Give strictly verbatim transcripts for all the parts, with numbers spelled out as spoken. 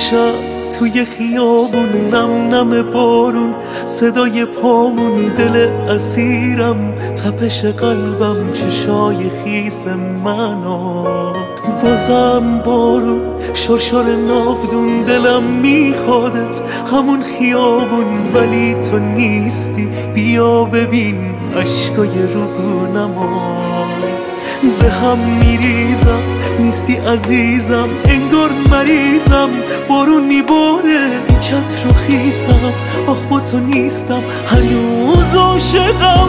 شب توی خیابون، نم نم بارون، صدای پامون، دل اسیرم، تپش قلبم، چشای خیس منو، بازم بارون، شرشر ناودون، دلم میخوادت همون خیابون، ولی تو نیستی، بیا ببین عشقای روگونما، به هم میریزم، نیستی عزیزم، انگار مریضم، بارون میباره بی چتر و خیسم، آخ با تو نیستم هنوز عاشقم،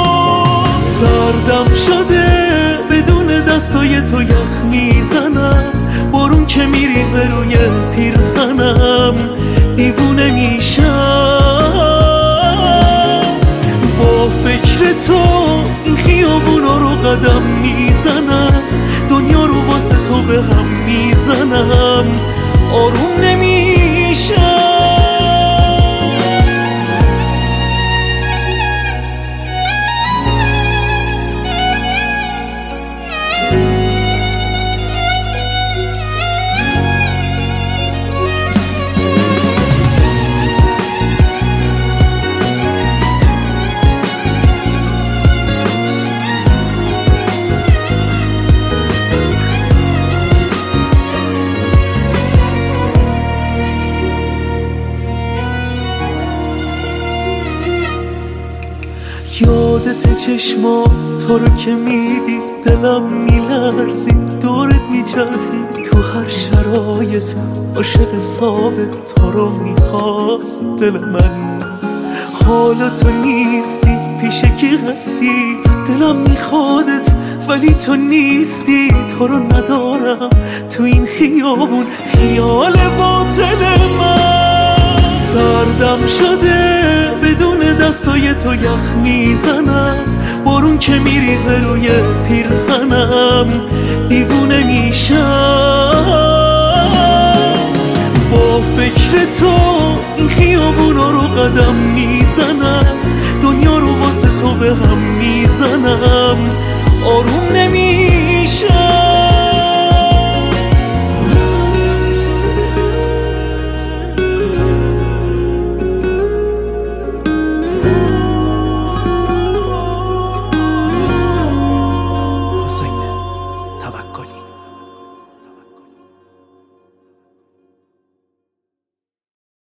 سردم شده بدون دستای تو یخ میزنم، بارون که میریزه روی پیرهنم، دیوونه میشم، با فکر تو این خیابونا رو قدم میزنم، دنیا رو واسه تو به هم میزنم، آروم نمیشم. یادت چشما تو رو که میدی دلم میلرزید، دورت میچرخید تو هر شرایط، عاشق ثابت تو رو میخواست دل من، حالا تو نیستی، پیش کی هستی، دلم میخوادت ولی تو نیستی، تو رو ندارم تو این خیابون، خیال باطل من، سردم شده بدون دستای تو یخ میزنم، بارون که میریزه روی پیرهنم، دیوونه میشم، با فکر تو این خیابونا رو قدم میزنم، دنیا رو واسه تو به هم میزنم، آروم نمی